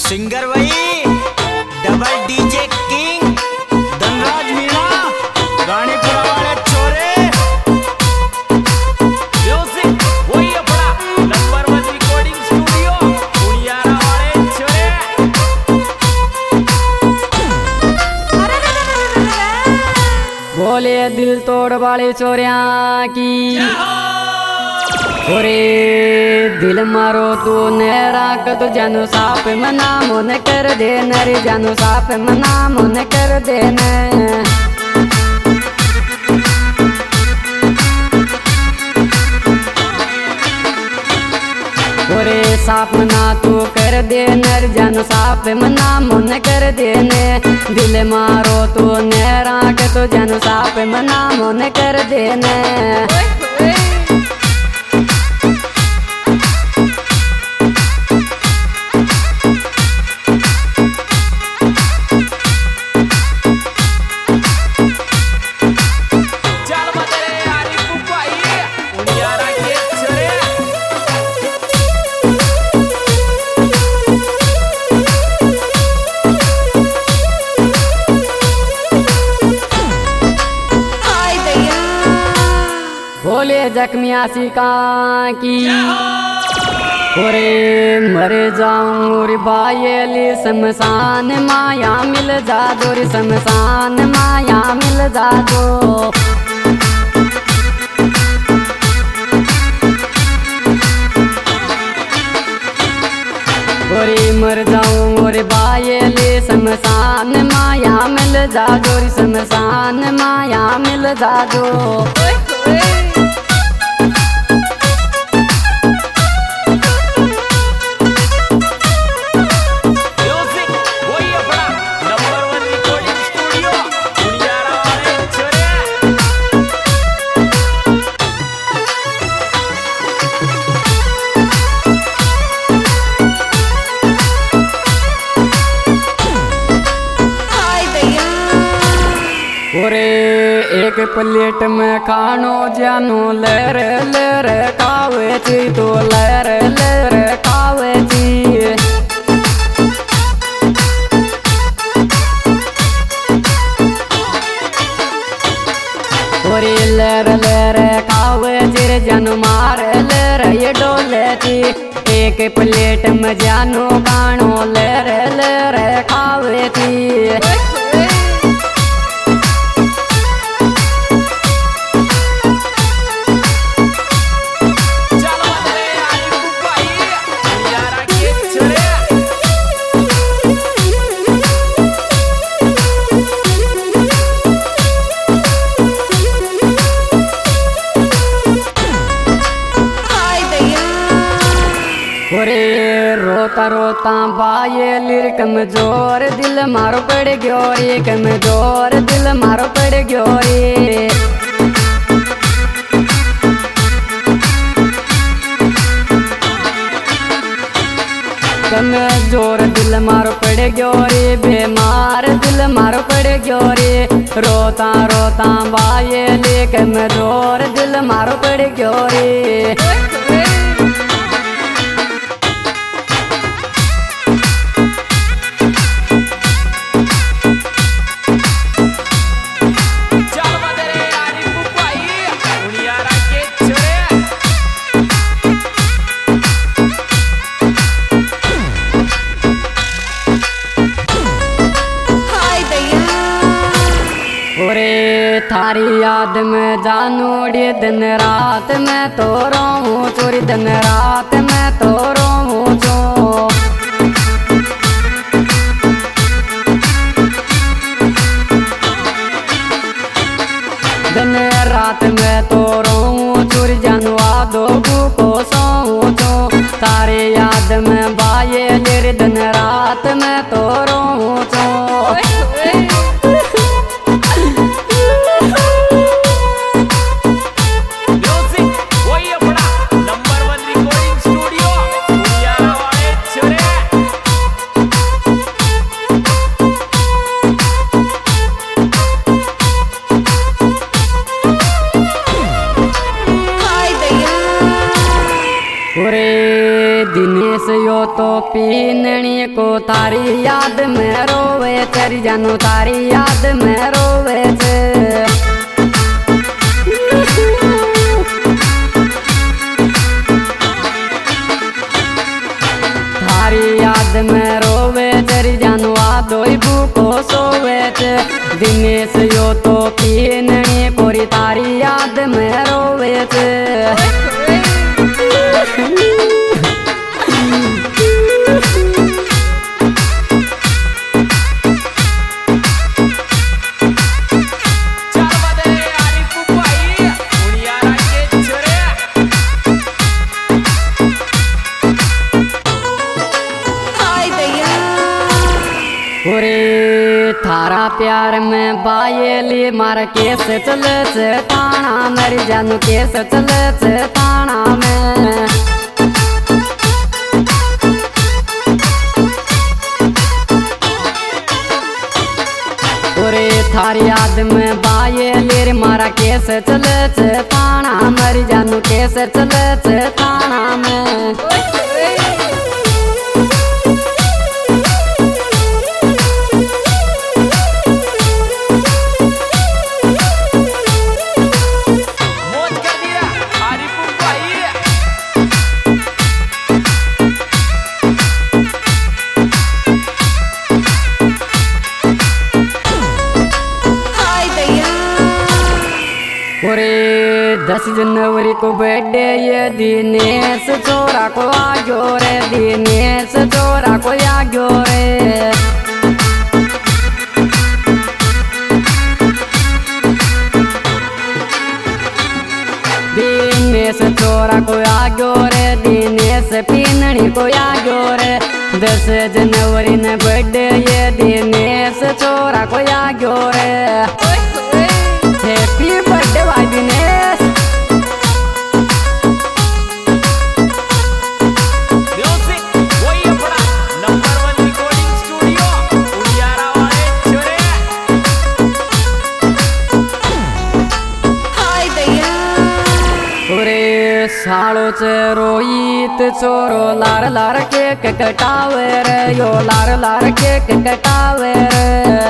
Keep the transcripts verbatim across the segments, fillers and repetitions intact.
Singer वही double DJ king Dhanraj Meena Ranipura वाले छोरे म्यूजिक वही अपना number one recording studio Udiyara वाले छोरे। बोले दिल तोड़ वाले छोरिया की ओरे दिल मारो तू नेरा तो जानो साफ मना मन कर दे नरे जानो साफ मना मन कर दे न ओरे साफ मना तू कर दे नर जानो साफ मना मन कर दे ने दिल मारो तू नेरा तो जानो साफ मना मन कर दे न। बोले जख्मिया सिका की ओरे मर जाऊं रे बायली शमशान माया मिल जा दो रे शमशान माया मिल जा दो ओरे मर जाऊं रे बायली शमशान माया मिल जा दो रे शमशान माया मिल जा दो। ओरे एक प्लेट में खानो जानो लहर लहर खावे छी तो लहर लहर खावे छी ओरे लहर लहर खावे चिर जन मार लहर ये डोले छी एक प्लेट में जानो खानो लहर लहर खावे छी। ओरे रोता रोता बाये कमजोर दिल मारो पड़ गयो रे कमजोर दिल मारो पड़ गयो रे कमजोर दिल मारो पड़ गयो रे बीमार दिल मारो पड़ गयो रे रोता रोता बाये कमजोर दिल मारो पड़ गयो रे। ओरे थारी याद में जानोड़े दिन रात में तो रोऊं चोरी दिन रात में तो रोऊं चो दिन रात में तो रोऊं चोरी जानवा दो को सोऊं चो तारे याद में बाये लेर दिन रात में तो रोऊं चो। ओरे दिनेश यो तो पीननी को तारी याद में रोवे तेरी जानू तारी याद में रोवे छे तारी याद में रोवे तेरी जानू आदोई भूको सोवे छे दिनेश यो तो पीननी कोरी तारी याद में रोवे छे थारा प्यार में बायली मार केस चले छे थाना मेरी जानू केस चले छे थाना में थारी याद में बायली मारा केस चले छे थाना मेरी जानू केस चले छे थाना में दस जनवरी को बर्थडे ये दिनेश चोरा को आगो रे दिनेश चोरा को आगो रे दिनेश चोरा को आगो रे दिनेश पीननी को आगो रे दस जनवरी ने बर्थडे ये दिनेश चोरा को आगो रे हैप्पी बर्थडे भाई दिनेश सालो च रोहित चोरो लार लार केक कटावे रे यो लार लार केक कटावे रे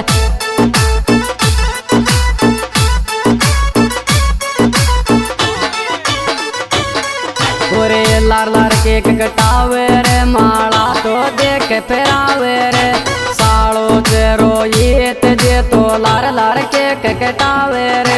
ओरे लार लार केक कटावे रे माला तो देख फेरावे रे सालो च रोहित जे तो लार लार केक कटावे रे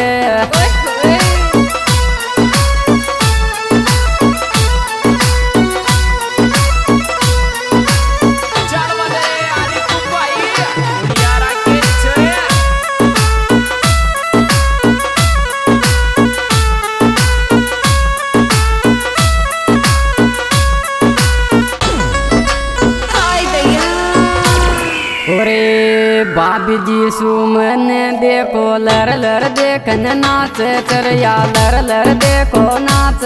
भाभी जी सुमन देखो लर लर देखन नाच चरिया लर लर देखो नाच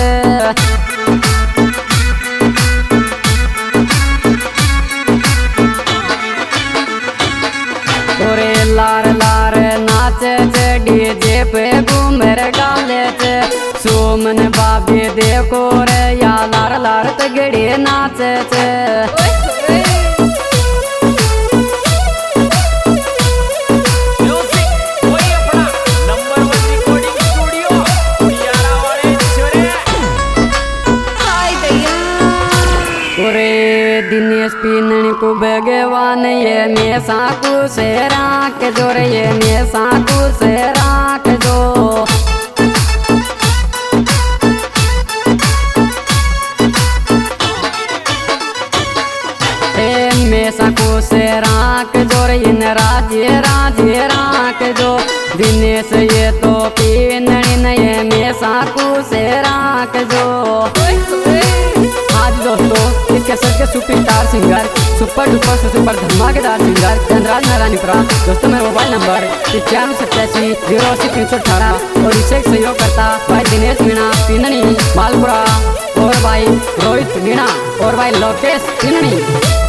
ओरे लार लार नाच डीजे पे घूमर डाले सुमन भाभी देखो रे या लार लार तगड़ी नाच दिनेश पीननी को भगवान ये में साकू से राख जो रे ये में साकू से राख जो में साकू से राख जो रे इन राजे राजे राख जो दिनेश ये तो पीननी न ये में साकू से राख जो आज दोस्तों इसके सर के सुपरस्टार सिंगर सुपर डुपर से सुपर धमाकेदार सिंगर चंद्राज नारायणपुरा दोस्तों मेरा मोबाइल नंबर इक्यावन सत्तासी जीरो अस्सी तीन सौ अठारह और इसे सहयोग करता भाई दिनेश मीणा पीननी मालपुरा और भाई रोहित मीणा और भाई लोकेश पीननी।